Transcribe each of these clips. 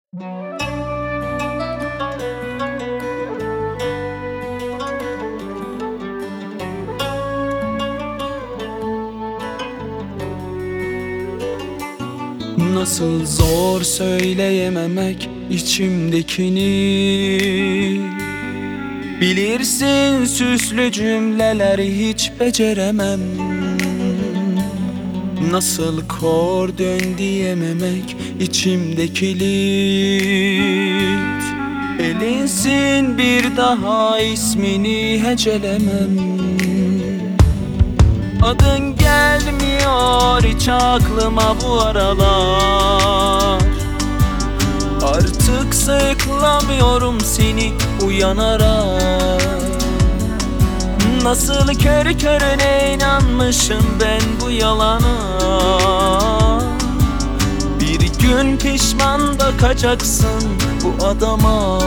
Nasıl zor söyleyememek içimdekini. Bilirsin süslü cümleleri hiç beceremem. Nasıl kordön diyememek içimdeki lit. Elinsin bir daha ismini hecelemem. Adın gelmiyor hiç aklıma bu aralar. Artık sayıklamıyorum seni uyanarak. Nasıl körü körüne inanmışım ben bu yalana. Bir gün pişman bakacaksın bu adama.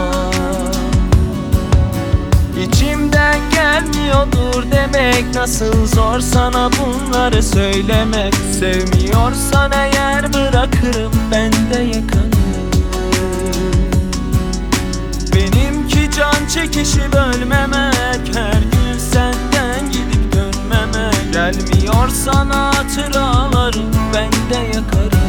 İçimden gelmiyordur demek, nasıl zor sana bunları söylemek. Sevmiyorsan eğer bırakırım ben de yakanı. Benimki can çekişi bölmemek, her gün senden gidip dönmemek. Gelmiyorsan hatıraları ben de yakarım.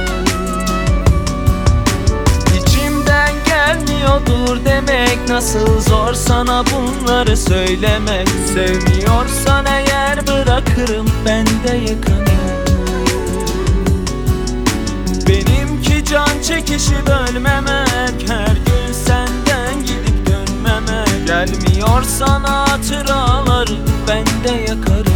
Gelmiyordur demek, nasıl zor sana bunları söylemek. Sevmiyorsan eğer bırakırım ben de yakanı. Benimki can çekişi bölmemek, her gün senden gidip dönmemek. Gelmiyorsan hatıraları ben de yakarım.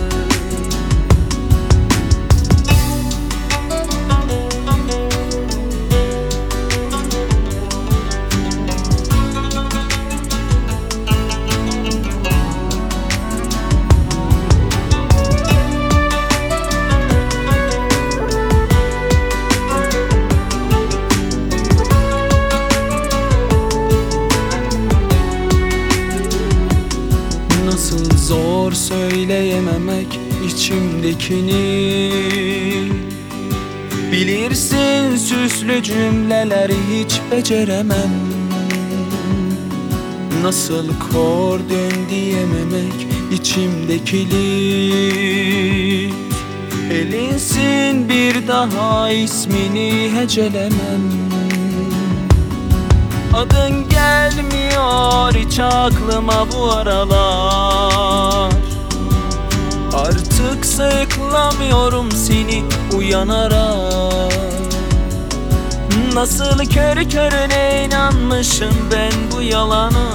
Nasıl zor söyleyememek içimdekini. Bilirsin süslü cümleleri hiç beceremem. Nasıl kordön diyememek içimdeki lit. Elinsin bir daha ismini hecelemem. Adın gelmiyor hiç aklıma bu aralar. Artık sayıklamıyorum seni uyanarak. Nasıl körü körüne inanmışım ben bu yalana.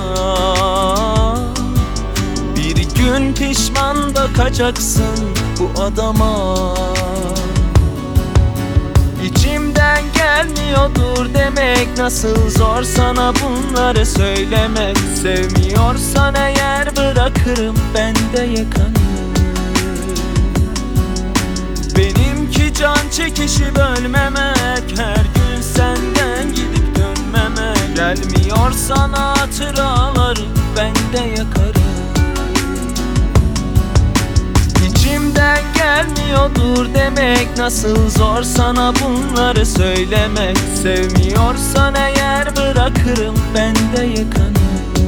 Bir gün pişman bakacaksın bu adama. İçimden gelmiyordur demek, nasıl zor sana bunları söylemek. Sevmiyorsan eğer bırakırım ben de yakanı. Benimki can çekişi bölmemek, her gün senden gidip dönmemek. Gelmiyorsan hatıraları ben de yakarım. İçimden gelmiyordur demek, nasıl zor sana bunları söylemek. Sevmiyorsan eğer bırakırım ben de yakanı.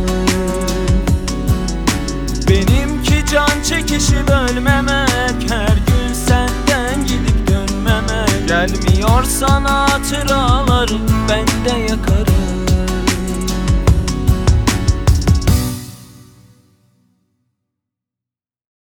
Benimki can çekişi bölmemek, her gün senden gidip dönmemek. Gelmiyorsan hatıraları